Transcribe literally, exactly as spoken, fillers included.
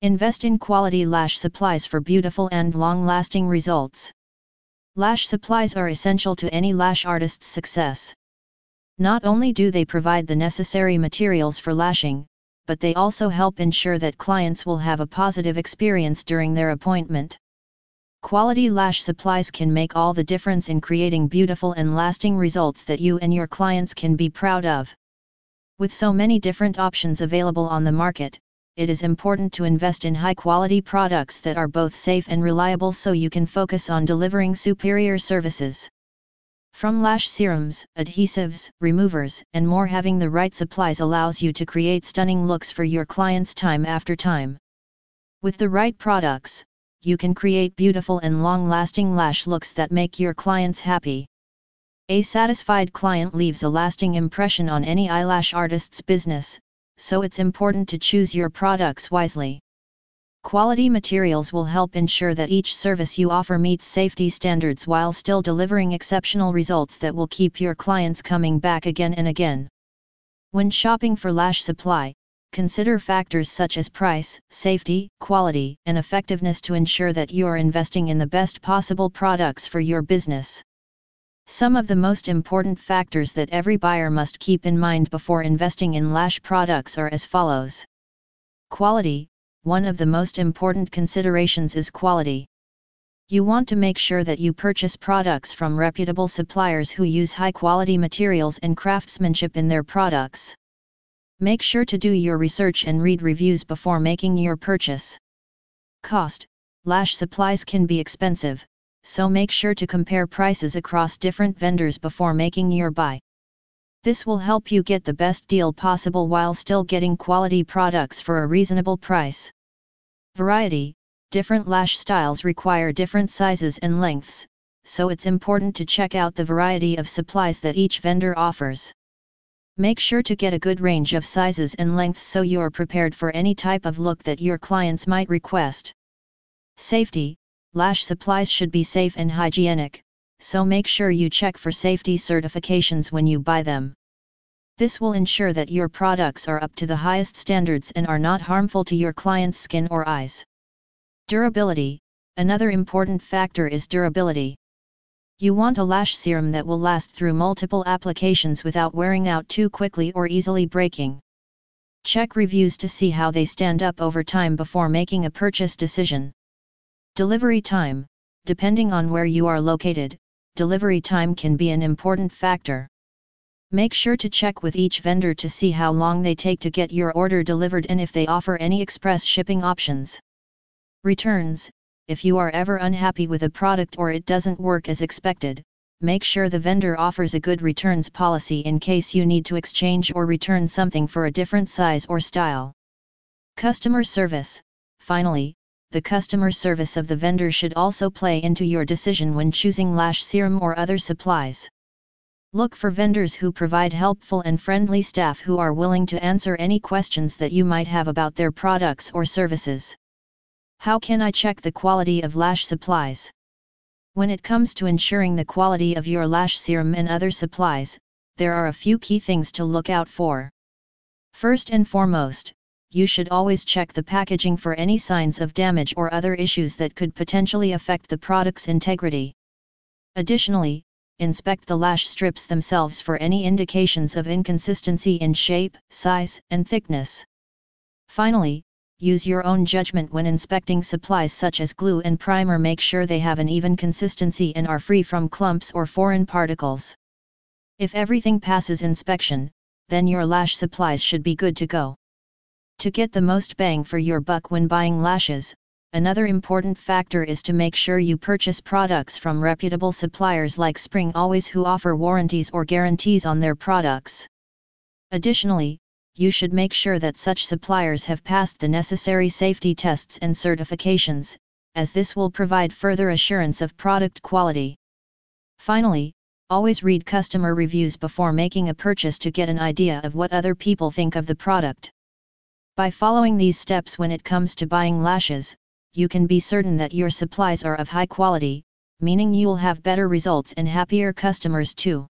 Invest in quality lash supplies for beautiful and long-lasting results. Lash supplies are essential to any lash artist's success. Not only do they provide the necessary materials for lashing, but they also help ensure that clients will have a positive experience during their appointment. Quality lash supplies can make all the difference in creating beautiful and lasting results that you and your clients can be proud of. With so many different options available on the market, it is important to invest in high-quality products that are both safe and reliable so you can focus on delivering superior services. From lash serums, adhesives, removers, and more, having the right supplies allows you to create stunning looks for your clients time after time. With the right products, you can create beautiful and long-lasting lash looks that make your clients happy. A satisfied client leaves a lasting impression on any eyelash artist's business, so it's important to choose your products wisely. Quality materials will help ensure that each service you offer meets safety standards while still delivering exceptional results that will keep your clients coming back again and again. When shopping for lash supply, consider factors such as price, safety, quality, and effectiveness to ensure that you are investing in the best possible products for your business. Some of the most important factors that every buyer must keep in mind before investing in lash products are as follows. Quality. One of the most important considerations is quality. You want to make sure that you purchase products from reputable suppliers who use high-quality materials and craftsmanship in their products. Make sure to do your research and read reviews before making your purchase. Cost. Lash supplies can be expensive, so make sure to compare prices across different vendors before making your buy. This will help you get the best deal possible while still getting quality products for a reasonable price. Variety. Different lash styles require different sizes and lengths, so it's important to check out the variety of supplies that each vendor offers. Make sure to get a good range of sizes and lengths so you are prepared for any type of look that your clients might request. Safety. Lash supplies should be safe and hygienic, so make sure you check for safety certifications when you buy them. This will ensure that your products are up to the highest standards and are not harmful to your client's skin or eyes. Durability. Another important factor is durability. You want a lash serum that will last through multiple applications without wearing out too quickly or easily breaking. Check reviews to see how they stand up over time before making a purchase decision. Delivery time. Depending on where you are located, delivery time can be an important factor. Make sure to check with each vendor to see how long they take to get your order delivered and if they offer any express shipping options. Returns. If you are ever unhappy with a product or it doesn't work as expected, make sure the vendor offers a good returns policy in case you need to exchange or return something for a different size or style. Customer service. Finally, the customer service of the vendor should also play into your decision when choosing lash serum or other supplies. Look for vendors who provide helpful and friendly staff who are willing to answer any questions that you might have about their products or services. How can I check the quality of lash supplies? When it comes to ensuring the quality of your lash serum and other supplies, there are a few key things to look out for. First and foremost, you should always check the packaging for any signs of damage or other issues that could potentially affect the product's integrity. Additionally, inspect the lash strips themselves for any indications of inconsistency in shape, size, and thickness. Finally, use your own judgment when inspecting supplies such as glue and primer. Make sure they have an even consistency and are free from clumps or foreign particles. If everything passes inspection, then your lash supplies should be good to go. To get the most bang for your buck when buying lashes, another important factor is to make sure you purchase products from reputable suppliers like Spring Always, who offer warranties or guarantees on their products. Additionally, you should make sure that such suppliers have passed the necessary safety tests and certifications, as this will provide further assurance of product quality. Finally, always read customer reviews before making a purchase to get an idea of what other people think of the product. By following these steps when it comes to buying lashes, you can be certain that your supplies are of high quality, meaning you'll have better results and happier customers too.